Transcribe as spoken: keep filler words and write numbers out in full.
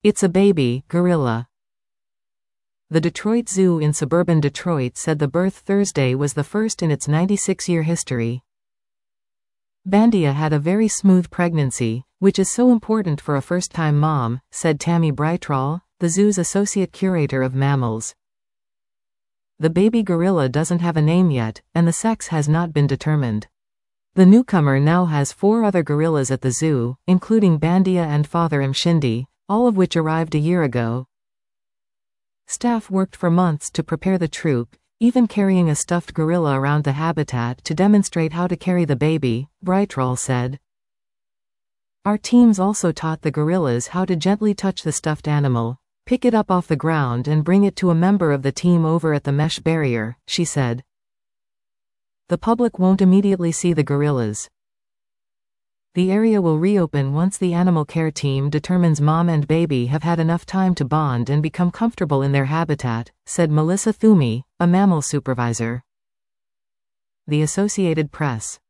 It's a baby gorilla. The Detroit Zoo in suburban Detroit said the birth Thursday was the first in its ninety-six-year history. Bandia had a very smooth pregnancy, which is so important for a first-time mom, said Tammy Brightrall, the zoo's associate curator of mammals. The baby gorilla doesn't have a name yet, and the sex has not been determined. The newcomer now has four other gorillas at the zoo, including Bandia and father Mshindi, all of which arrived a year ago. Staff worked for months to prepare the troop, even carrying a stuffed gorilla around the habitat to demonstrate how to carry the baby, Brightrall said. Our teams also taught the gorillas how to gently touch the stuffed animal, pick it up off the ground and bring it to a member of the team over at the mesh barrier, she said. The public won't immediately see the gorillas. The area will reopen once the animal care team determines mom and baby have had enough time to bond and become comfortable in their habitat, said Melissa Thumi, a mammal supervisor. The Associated Press.